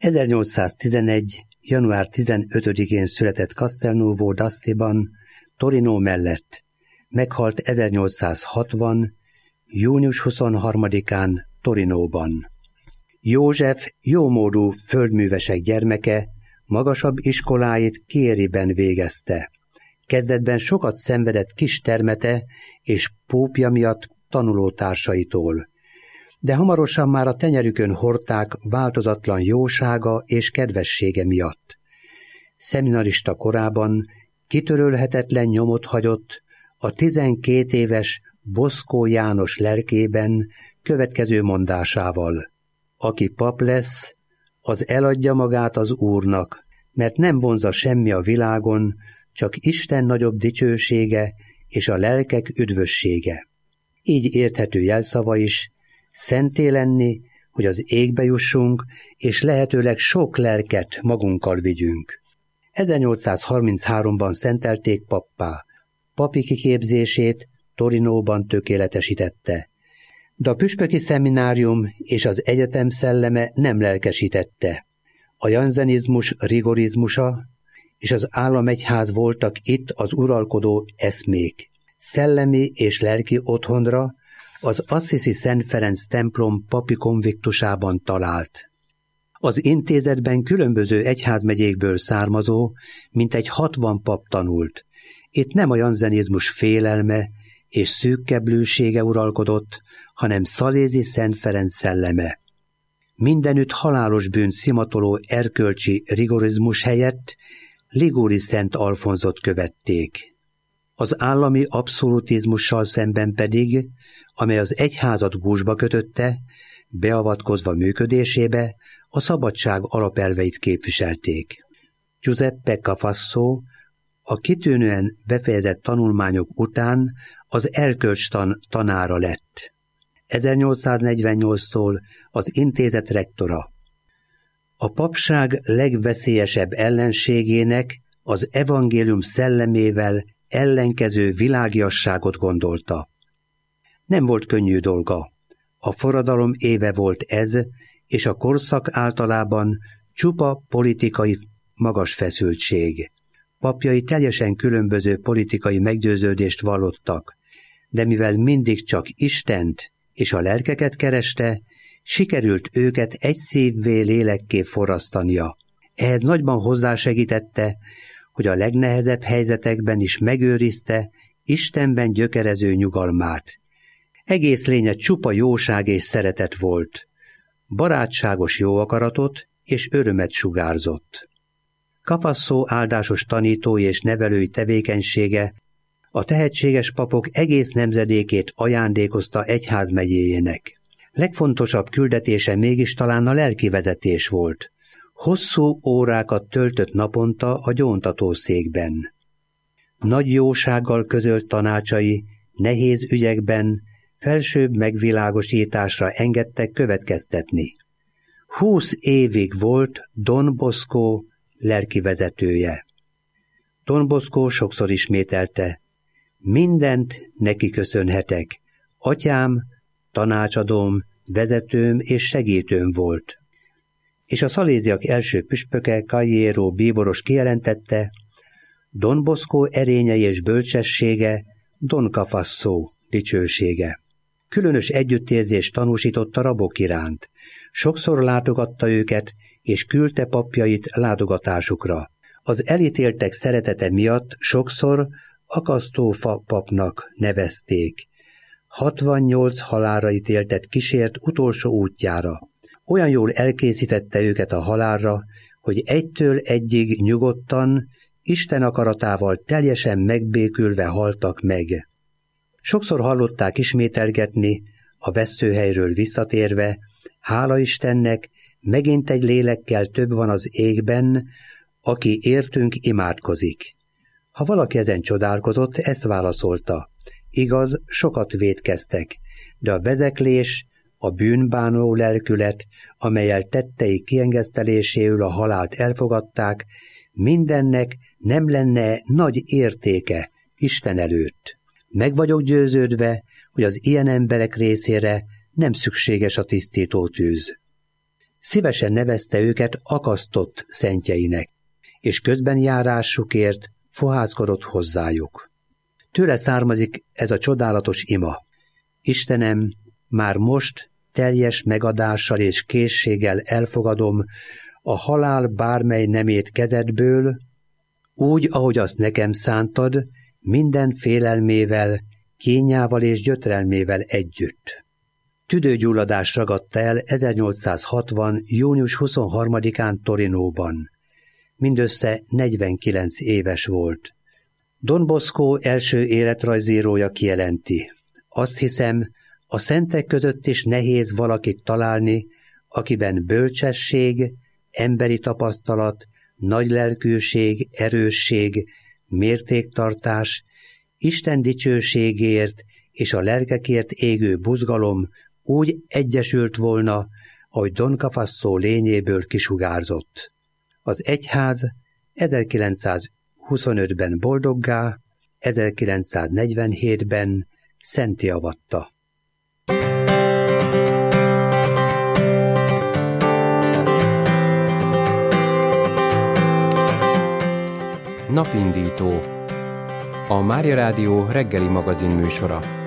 1811. január 15-én született Castelnuovo d'Astiban, Torino mellett. Meghalt 1860. június 23-án Torinóban. József jómódú földművesek gyermeke, magasabb iskoláit Chieriben végezte. Kezdetben sokat szenvedett kis termete és pópja miatt tanulótársaitól, de hamarosan már a tenyerükön hordták változatlan jósága és kedvessége miatt. Szeminarista korában kitörölhetetlen nyomot hagyott a 12 éves Boszkó János lelkében következő mondásával: aki pap lesz, az eladja magát az Úrnak, mert nem vonzza semmi a világon, csak Isten nagyobb dicsősége és a lelkek üdvössége. Így érthető jelszava is, szenté lenni, hogy az égbe jussunk, és lehetőleg sok lelket magunkkal vigyünk. 1833-ban szentelték pappá. Papi kiképzését Torinóban tökéletesítette, de a püspöki szeminárium és az egyetem szelleme nem lelkesítette. A janzenizmus rigorizmusa és az államegyház voltak itt az uralkodó eszmék. Szellemi és lelki otthonra az Assisi Szent Ferenc templom papi konviktusában talált. Az intézetben különböző egyházmegyékből származó, mintegy 60 pap tanult. Itt nem a janzenizmus félelme és szűkkeblősége uralkodott, hanem Szalézi Szent Ferenc szelleme. Mindenütt halálos bűn szimatoló erkölcsi rigorizmus helyett Liguri Szent Alfonzot követték. Az állami abszolutizmussal szemben pedig, amely az egyházat gúzsba kötötte, beavatkozva működésébe, a szabadság alapelveit képviselték. Giuseppe Cafasso a kitűnően befejezett tanulmányok után az erkölcstan tanára lett. 1848-tól az intézet rektora. A papság legveszélyesebb ellenségének az evangélium szellemével ellenkező világiasságot gondolta. Nem volt könnyű dolga. A forradalom éve volt ez, és a korszak általában csupa politikai magas feszültség. Papjai teljesen különböző politikai meggyőződést vallottak, de mivel mindig csak Istent és a lelkeket kereste, sikerült őket egy szívvé lélekké forrasztania. Ehhez nagyban hozzásegítette, hogy a legnehezebb helyzetekben is megőrizte Istenben gyökerező nyugalmát. Egész lénye csupa jóság és szeretet volt. Barátságos jó akaratot és örömet sugárzott. Cafasso áldásos tanítói és nevelői tevékenysége a tehetséges papok egész nemzedékét ajándékozta egyházmegyéjének. Legfontosabb küldetése mégis talán a lelkivezetés volt. Hosszú órákat töltött naponta a gyóntatószékben. Nagy jósággal közölt tanácsai nehéz ügyekben felsőbb megvilágosításra engedtek következtetni. 20 évig volt Don Bosco lelkivezetője. Don Bosco sokszor ismételte: mindent neki köszönhetek. Atyám, tanácsadóm, vezetőm és segítőm volt. És a szaléziak első püspöke, Cagliero bíboros kijelentette: Don Bosco erényei és bölcsessége, Don Cafasso dicsősége. Különös együttérzést tanúsított a rabok iránt. Sokszor látogatta őket, és küldte papjait látogatásukra. Az elítéltek szeretete miatt sokszor akasztófa papnak nevezték. 68 halálra ítéltet kísért utolsó útjára. Olyan jól elkészítette őket a halálra, hogy egytől egyig nyugodtan, Isten akaratával teljesen megbékülve haltak meg. Sokszor hallották ismételgetni, a veszőhelyről visszatérve: hála Istennek, megint egy lélekkel több van az égben, aki értünk imádkozik. Ha valaki ezen csodálkozott, ezt válaszolta: igaz, sokat vétkeztek, de a vezeklés, a bűnbánó lelkület, amellyel tettei kiengeszteléséül a halált elfogadták, mindennek nem lenne nagy értéke Isten előtt. Meg vagyok győződve, hogy az ilyen emberek részére nem szükséges a tisztító tűz. Szívesen nevezte őket akasztott szentjeinek, és közbenjárásukért fohászkodott hozzájuk. Tőle származik ez a csodálatos ima. Istenem, már most teljes megadással és készséggel elfogadom a halál bármely nemét kezedből, úgy, ahogy azt nekem szántad, minden félelmével, kényával és gyötrelmével együtt. Tüdőgyulladás ragadta el 1860. június 23-án Torinóban. Mindössze 49 éves volt. Don Bosco első életrajzírója kijelenti: azt hiszem, a szentek között is nehéz valakit találni, akiben bölcsesség, emberi tapasztalat, nagylelkűség, erősség, mértéktartás, Isten dicsőségért és a lelkekért égő buzgalom úgy egyesült volna, ahogy Don Cafasso lényéből kisugárzott. Az egyház 1925-ben boldoggá, 1947-ben szentté avatta. Napindító. A Mária Rádió reggeli magazin műsora.